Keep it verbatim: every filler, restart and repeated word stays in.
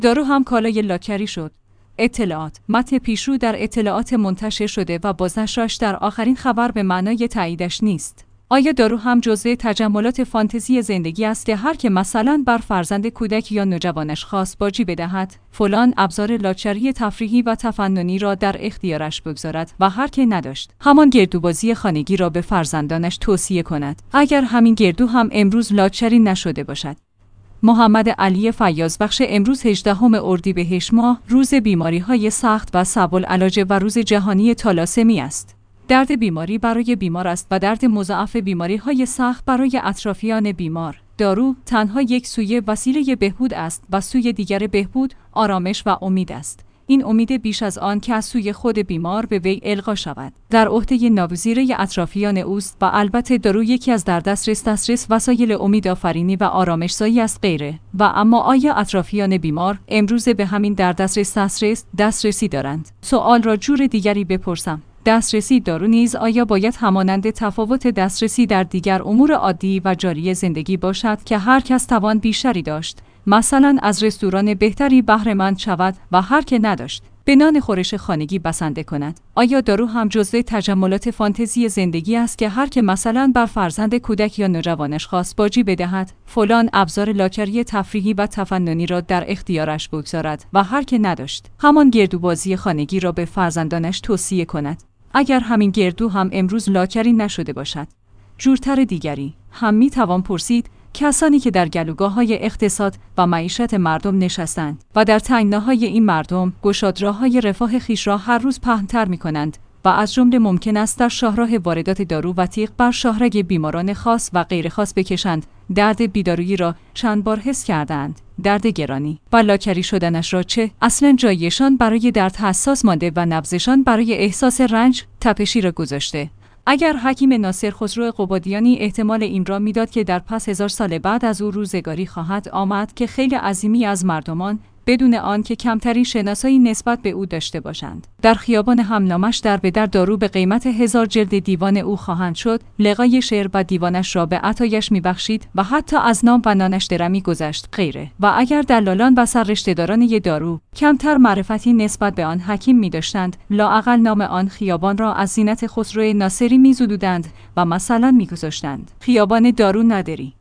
دارو هم کالای لاکری شد. اطلاعات: متن پیشرو در اطلاعات منتشر شده و بازنشرش در آخرین خبر به معنای تاییدش نیست. آیا دارو هم جزء تجملات فانتزی زندگی است که هر که مثلا بر فرزند کودک یا نوجوانش خواست باجی بدهد، فلان ابزار لاکچری تفریحی و تفننی را در اختیارش بگذارد و هر که نداشت، همان گردوبازی خانگی را به فرزندانش توصیه کند، اگر همین گردو هم امروز لاکچری نشده باشد؟ محمد علی فیاضبخش: امروز هجدهم اردیبهشت ماه، روز بیماری‌های سخت و صعب العلاج و روز جهانی تالاسمی است. درد بیماری برای بیمار است و درد مضاعف بیماری‌های سخت برای اطرافیان بیمار. دارو تنها یک سویه وسیله بهبود است و سوی دیگر بهبود، آرامش و امید است. این امید بیش از آن که از سوی خود بیمار به وی القا شود، در عهده ناگزیره اطرافیان اوست و البته دارو یکی از در دسترس دسترس وسایل امیدآفرینی و آرامش‌زایی است غیره. و اما آیا اطرافیان بیمار امروز به همین در دسترس دسترس دسترسی دارند؟ سوال را جور دیگری بپرسم: دسترسی دارو نیز آیا باید همانند تفاوت دسترسی در دیگر امور عادی و جاری زندگی باشد که هر کس توان بیشتری داشت، مثلا از رستوران بهتری بهره مند شود و هر که نداشت به نان خورش خانگی بسنده کند؟ آیا دارو هم جزء تجملات فانتزی زندگی است که هر که مثلا بر فرزند کودک یا نوجوانش خواست باجی بدهد، فلان ابزار لاکچری تفریحی و تفننی را در اختیارش بگذارد و هر که نداشت، همان گردوبازی خانگی را به فرزندانش توصیه کند، اگر همین گردو هم امروز لاکچری نشده باشد؟ جورتر دیگری هم می توان پرسید: کسانی که در گلوگاه‌های اقتصاد و معیشت مردم نشستند و در تنگناهای این مردم گشادراهای رفاه خیش را هر روز پهن‌تر می‌کنند و از جمله ممکن است در شاهراه واردات دارو و تیغ بر شاهرگ بیماران خاص و غیر خاص بکشند، درد بیدارویی را چند بار حس کردند، درد گرانی و لاکچری شدنش را چه؟ اصلا جایشان برای درد حساس مانده و نبضشان برای احساس رنج تپشی را گذاشته. اگر حکیم ناصر خسرو قبادیانی احتمال این را میداد که در پس هزار سال بعد از او روزگاری خواهد آمد که خیلی عظیمی از مردمان بدون آن که کمترین شناسایی نسبت به او داشته باشند، در خیابان همنامش در به در دارو به قیمت هزار جلد دیوان او خواهند شد، لقای شعر و دیوانش را به عطایش میبخشید و حتی از نام و نانش درمی گذشت غیره. و اگر دلالان و سررشته‌داران ی دارو کمتر معرفتی نسبت به آن حکیم می‌داشتند، لااقل نام آن خیابان را از زینت خسرو ناصری می‌زدودند و مثلا می‌گذاشتند خیابان دارو نادری.